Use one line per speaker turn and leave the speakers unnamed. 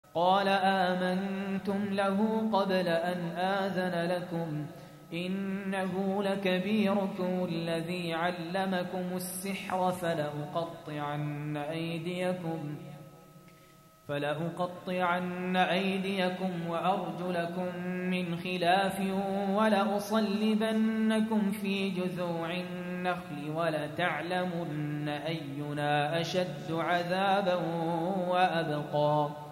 قال آمنتم له قبل أن آذن لكم إنه لكبيركم الذي علمكم السحر فلأقطعن أيديكم وأرجلكم من خلاف ولأصلبنكم في جذوع النخل ولتعلمن أينا أشد عذابا وأبقى